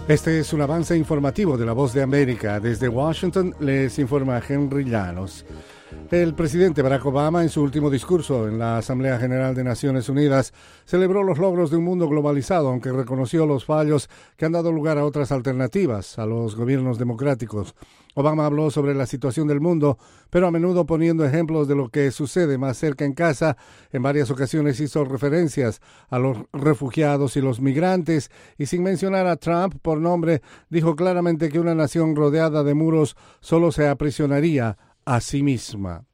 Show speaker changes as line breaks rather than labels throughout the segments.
Este es un avance informativo de La Voz de América. Desde Washington les informa Henry Llanos. El presidente Barack Obama, en su último discurso en la Asamblea General de Naciones Unidas, celebró los logros de un mundo globalizado, aunque reconoció los fallos que han dado lugar a otras alternativas a los gobiernos democráticos. Obama habló sobre la situación del mundo, pero a menudo poniendo ejemplos de lo que sucede más cerca en casa. En varias ocasiones hizo referencias a los refugiados y los migrantes, y sin mencionar a Trump por nombre, dijo claramente que una nación rodeada de muros solo se aprisionaría a sí misma.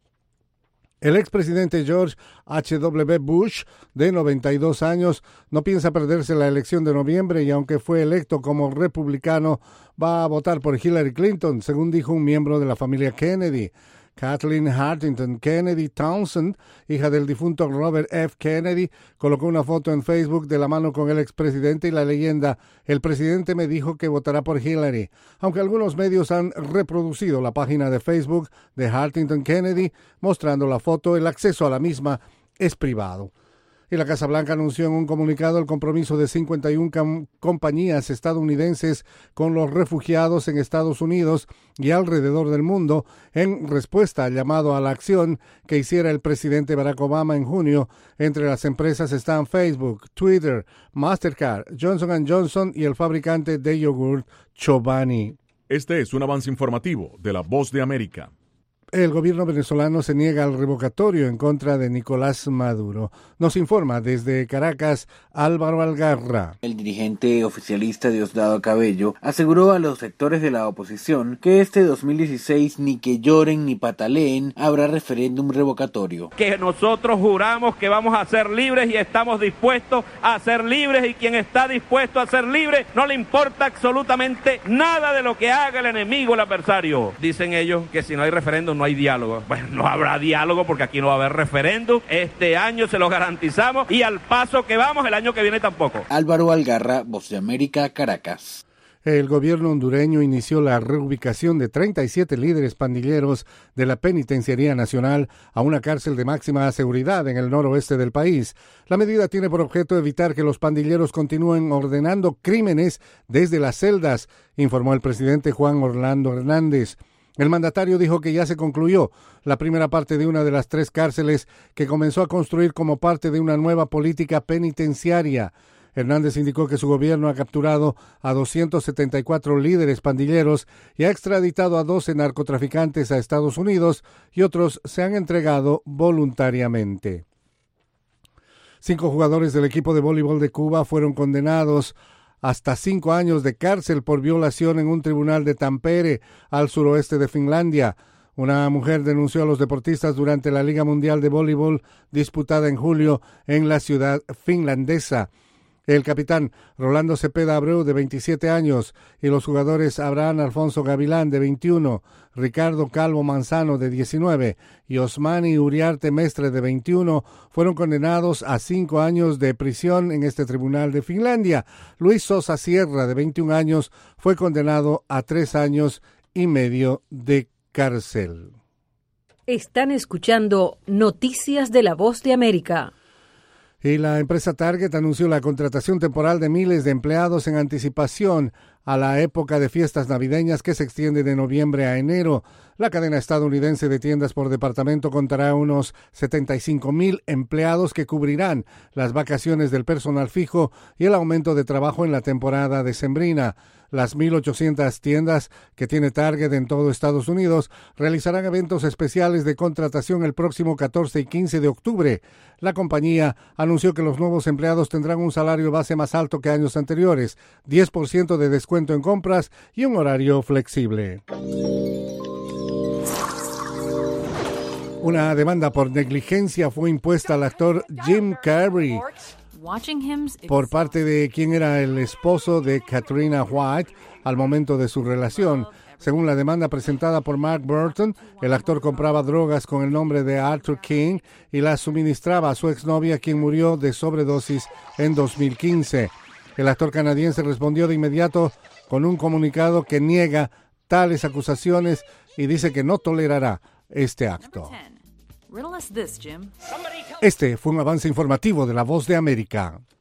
El expresidente George H.W. Bush, de 92 años, no piensa perderse la elección de noviembre y aunque fue electo como republicano, va a votar por Hillary Clinton, según dijo un miembro de la familia Kennedy. Kathleen Huntington Kennedy Townsend, hija del difunto Robert F. Kennedy, colocó una foto en Facebook de la mano con el expresidente y la leyenda: "El presidente me dijo que votará por Hillary". Aunque algunos medios han reproducido la página de Facebook de Huntington Kennedy mostrando la foto, el acceso a la misma es privado. Y la Casa Blanca anunció en un comunicado el compromiso de 51 compañías estadounidenses con los refugiados en Estados Unidos y alrededor del mundo en respuesta al llamado a la acción que hiciera el presidente Barack Obama en junio. Entre las empresas están Facebook, Twitter, Mastercard, Johnson & Johnson y el fabricante de yogur Chobani.
Este es un avance informativo de La Voz de América.
El gobierno venezolano se niega al revocatorio en contra de Nicolás Maduro. Nos informa desde Caracas Álvaro Algarra.
El dirigente oficialista Diosdado Cabello aseguró a los sectores de la oposición que este 2016 ni que lloren ni pataleen habrá referéndum revocatorio.
Que nosotros juramos que vamos a ser libres y estamos dispuestos a ser libres, y quien está dispuesto a ser libre no le importa absolutamente nada de lo que haga el enemigo, el adversario. Dicen ellos que si no hay referéndum no hay diálogo. Bueno, no habrá diálogo porque aquí no va a haber referéndum. Este año se lo garantizamos y al paso que vamos, el año que viene tampoco.
Álvaro Algarra, Voz de América, Caracas.
El gobierno hondureño inició la reubicación de 37 líderes pandilleros de la Penitenciaría Nacional a una cárcel de máxima seguridad en el noroeste del país. La medida tiene por objeto evitar que los pandilleros continúen ordenando crímenes desde las celdas, informó el presidente Juan Orlando Hernández. El mandatario dijo que ya se concluyó la primera parte de una de las 3 cárceles que comenzó a construir como parte de una nueva política penitenciaria. Hernández indicó que su gobierno ha capturado a 274 líderes pandilleros y ha extraditado a 12 narcotraficantes a Estados Unidos, y otros se han entregado voluntariamente. 5 jugadores del equipo de voleibol de Cuba fueron condenados hasta 5 años de cárcel por violación en un tribunal de Tampere, al suroeste de Finlandia. Una mujer denunció a los deportistas durante la Liga Mundial de Voleibol disputada en julio en la ciudad finlandesa. El capitán Rolando Cepeda Abreu, de 27 años, y los jugadores Abraham Alfonso Gavilán, de 21, Ricardo Calvo Manzano, de 19, y Osmani Uriarte Mestre, de 21, fueron condenados a 5 años de prisión en este tribunal de Finlandia. Luis Sosa Sierra, de 21 años, fue condenado a 3 años y medio de cárcel.
Están escuchando Noticias de La Voz de América.
Y la empresa Target anunció la contratación temporal de miles de empleados en anticipación a la época de fiestas navideñas que se extiende de noviembre a enero. La cadena estadounidense de tiendas por departamento contará unos 75,000 empleados que cubrirán las vacaciones del personal fijo y el aumento de trabajo en la temporada decembrina. Las 1,800 tiendas que tiene Target en todo Estados Unidos realizarán eventos especiales de contratación el próximo 14 y 15 de octubre. La compañía anunció que los nuevos empleados tendrán un salario base más alto que años anteriores, 10% de descuento en compras y un horario flexible. Una demanda por negligencia fue impuesta al actor Jim Carrey por parte de quien era el esposo de Katrina White al momento de su relación. Según la demanda presentada por Mark Burton, el actor compraba drogas con el nombre de Arthur King y las suministraba a su exnovia, quien murió de sobredosis en 2015. El actor canadiense respondió de inmediato con un comunicado que niega tales acusaciones y dice que no tolerará este acto. Este fue un avance informativo de La Voz de América.